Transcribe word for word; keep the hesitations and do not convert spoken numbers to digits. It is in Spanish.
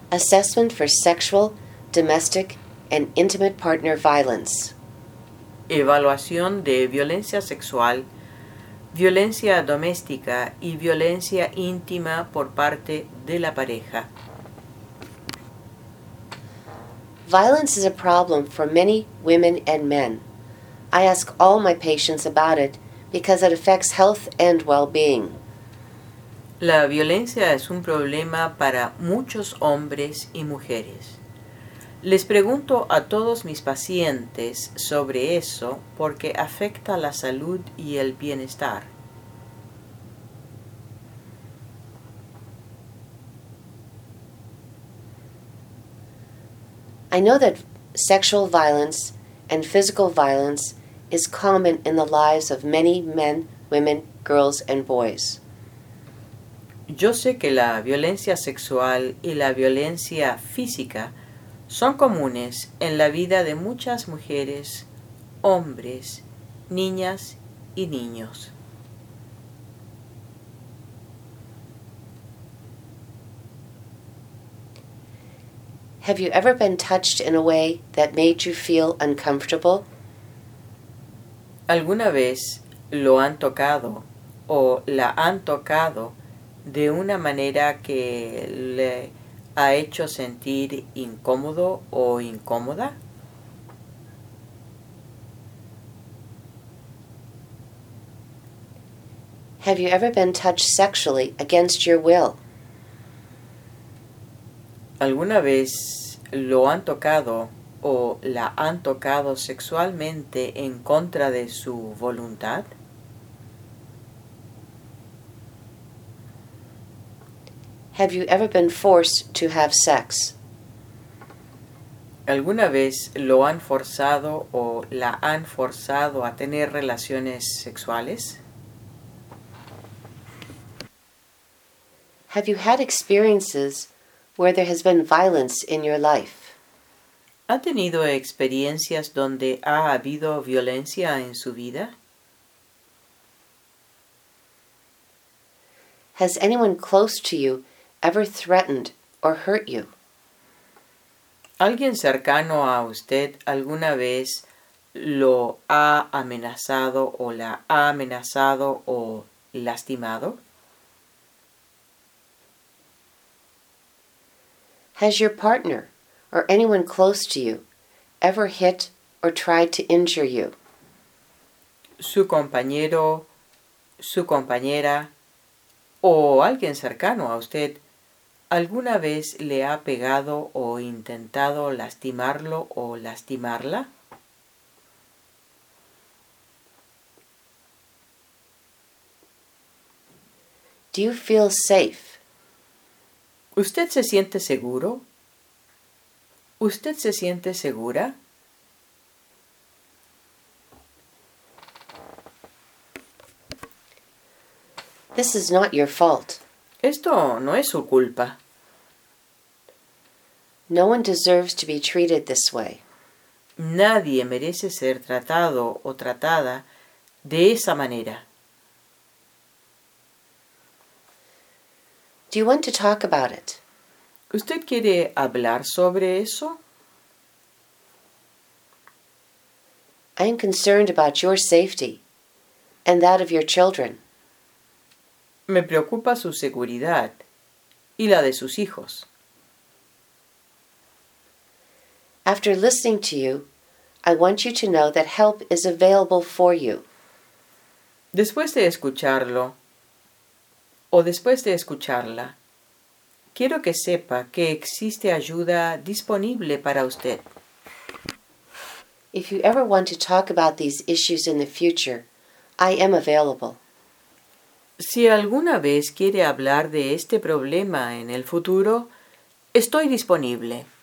Assessment for sexual, domestic, and intimate partner violence. Evaluación de violencia sexual, violencia doméstica y violencia íntima por parte de la pareja. Violence is a problem for many women and men. I ask all my patients about it because it affects health and well-being. La violencia es un problema para muchos hombres y mujeres. Les pregunto a todos mis pacientes sobre eso porque afecta la salud y el bienestar. I know that sexual violence and physical violence is common in the lives of many men, women, girls, and boys. Yo sé que la violencia sexual y la violencia física son comunes en la vida de muchas mujeres, hombres, niñas y niños. Have you ever been touched in a way that made you feel uncomfortable? ¿Alguna vez lo han tocado o la han tocado de una manera que le ha hecho sentir incómodo o incómoda? Have you ever been touched sexually against your will? ¿Alguna vez lo han tocado o la han tocado sexualmente en contra de su voluntad? Have you ever been forced to have sex? ¿Alguna vez lo han forzado o la han forzado a tener relaciones sexuales? Have you had experiences where there has been violence in your life? ¿Ha tenido experiencias donde ha habido violencia en su vida? Has anyone close to you ever threatened or hurt you? ¿Alguien cercano a usted alguna vez lo ha amenazado o la ha amenazado o lastimado? Has your partner or anyone close to you ever hit or tried to injure you? ¿Su compañero, su compañera o alguien cercano a usted alguna vez le ha pegado o intentado lastimarlo o lastimarla? Do you feel safe? ¿Usted se siente seguro? ¿Usted se siente segura? This is not your fault. Esto no es su culpa. No one deserves to be treated this way. Nadie merece ser tratado o tratada de esa manera. Do you want to talk about it? ¿Usted quiere hablar sobre eso? I am concerned about your safety and that of your children. Me preocupa su seguridad y la de sus hijos. After listening to you, I want you to know that help is available for you. Después de escucharlo, o después de escucharla, quiero que sepa que existe ayuda disponible para usted. If you ever want to talk about these issues in the future, I am available. Si alguna vez quiere hablar de este problema en el futuro, estoy disponible.